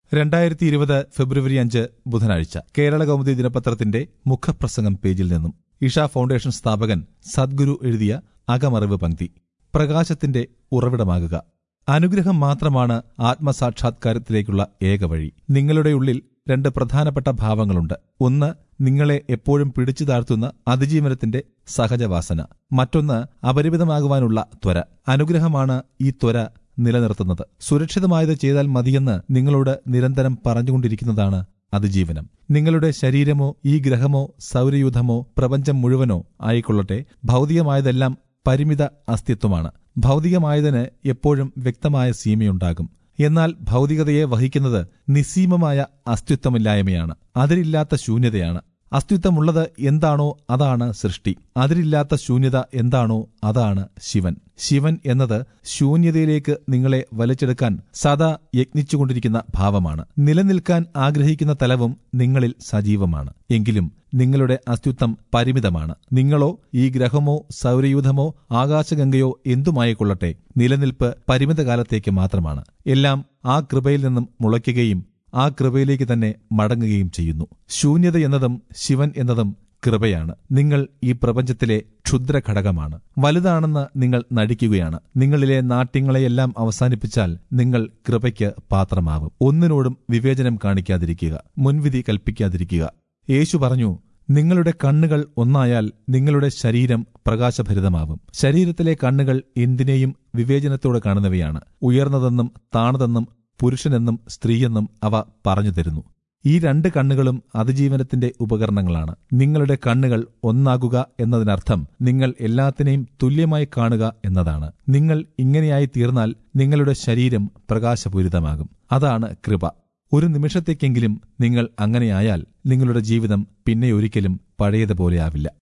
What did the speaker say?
2020 ഫെബ്രുവരി 5 ബുധനാഴ്ച കേരള കൗമുദി ദിനപത്രത്തിന്റെ മുഖപ്രസംഗം പേജിൽ നിന്നും ഇഷ ഫൗണ്ടേഷൻ സ്ഥാപകൻ സദ്ഗുരു എഴുതിയ അകമറിവ് പങ്ക്തി. പ്രകാശത്തിന്റെ ഉറവിടമാകുക. അനുഗ്രഹം മാത്രമാണ് ആത്മസാക്ഷാത്കാരത്തിലേക്കുള്ള ഏക വഴി. നിങ്ങളുടെ ഉള്ളിൽ രണ്ട് പ്രധാനപ്പെട്ട ഭാവങ്ങളുണ്ട്. ഒന്ന്, നിങ്ങളെ എപ്പോഴും പിടിച്ചു താഴ്ത്തുന്ന അതിജീവനത്തിന്റെ സഹജവാസന. മറ്റൊന്ന്, അപരിമിതമാകുവാനുള്ള ത്വര. അനുഗ്രഹമാണ് ഈ ത്വര നിലനിർത്തുന്നത്. സുരക്ഷിതമായത് ചെയ്താൽ മതിയെന്ന് നിങ്ങളോട് നിരന്തരം പറഞ്ഞുകൊണ്ടിരിക്കുന്നതാണ് അതിജീവനം. നിങ്ങളുടെ ശരീരമോ ഈ ഗ്രഹമോ സൗരയൂഥമോ പ്രപഞ്ചം മുഴുവനോ ആയിക്കൊള്ളട്ടെ, ഭൗതികമായതെല്ലാം പരിമിത അസ്തിത്വമാണ്. ഭൗതികമായതിന് എപ്പോഴും വ്യക്തമായ സീമയുണ്ടാകും. എന്നാൽ ഭൗതികതയെ വഹിക്കുന്നത് നിസ്സീമമായ അസ്തിത്വമില്ലായ്മയാണ്. അതിരില്ലാത്ത ശൂന്യതയാണ്. അസ്തിത്വമുള്ളത് എന്താണോ അതാണ് സൃഷ്ടി. അതിരില്ലാത്ത ശൂന്യത എന്താണോ അതാണ് ശിവൻ. ശിവൻ എന്നത് ശൂന്യതയിലേക്ക് നിങ്ങളെ വലിച്ചെടുക്കാൻ സദാ യത്നിച്ചുകൊണ്ടിരിക്കുന്ന ഭാവമാണ്. നിലനിൽക്കാൻ ആഗ്രഹിക്കുന്ന തലവും നിങ്ങളിൽ സജീവമാണ്. എങ്കിലും നിങ്ങളുടെ അസ്തിത്വം പരിമിതമാണ്. നിങ്ങളോ ഈ ഗ്രഹമോ സൗരയൂഥമോ ആകാശഗംഗയോ എന്തുമായിക്കൊള്ളട്ടെ, നിലനിൽപ്പ് പരിമിതകാലത്തേക്ക് മാത്രമാണ്. എല്ലാം ആ കൃപയിൽ നിന്നും മുളയ്ക്കുകയും ആ കൃപയിലേക്ക് തന്നെ മടങ്ങുകയും ചെയ്യുന്നു. ശൂന്യത എന്നതും ശിവൻ എന്നതും കൃപയാണ്. നിങ്ങൾ ഈ പ്രപഞ്ചത്തിലെ ക്ഷുദ്രഘടകമാണ്. വലുതാണെന്ന് നിങ്ങൾ നടിക്കുകയാണ്. നിങ്ങളിലെ നാട്യങ്ങളെയെല്ലാം അവസാനിപ്പിച്ചാൽ നിങ്ങൾ കൃപയ്ക്ക് പാത്രമാവും. ഒന്നിനോടും വിവേചനം കാണിക്കാതിരിക്കുക, മുൻവിധി കൽപ്പിക്കാതിരിക്കുക. യേശു പറഞ്ഞു, നിങ്ങളുടെ കണ്ണുകൾ ഒന്നായാൽ നിങ്ങളുടെ ശരീരം പ്രകാശഭരിതമാവും. ശരീരത്തിലെ കണ്ണുകൾ എന്തിനേയും വിവേചനത്തോടെ കാണുന്നവയാണ്. ഉയർന്നതെന്നും താണതെന്നും പുരുഷനെന്നും സ്ത്രീയെന്നും അവ പറഞ്ഞു തരുന്നു. ഈ രണ്ട് കണ്ണുകളും അതിജീവനത്തിന്റെ ഉപകരണങ്ങളാണ്. നിങ്ങളുടെ കണ്ണുകൾ ഒന്നാകുക എന്നതിനർത്ഥം നിങ്ങൾ എല്ലാത്തിനെയും തുല്യമായി കാണുക എന്നതാണ്. നിങ്ങൾ ഇങ്ങനെയായി തീർന്നാൽ നിങ്ങളുടെ ശരീരം പ്രകാശപൂരിതമാകും. അതാണ് കൃപ. ഒരു നിമിഷത്തേക്കെങ്കിലും നിങ്ങൾ അങ്ങനെയായാൽ നിങ്ങളുടെ ജീവിതം പിന്നെ ഒരിക്കലും പഴയതുപോലെയാവില്ല.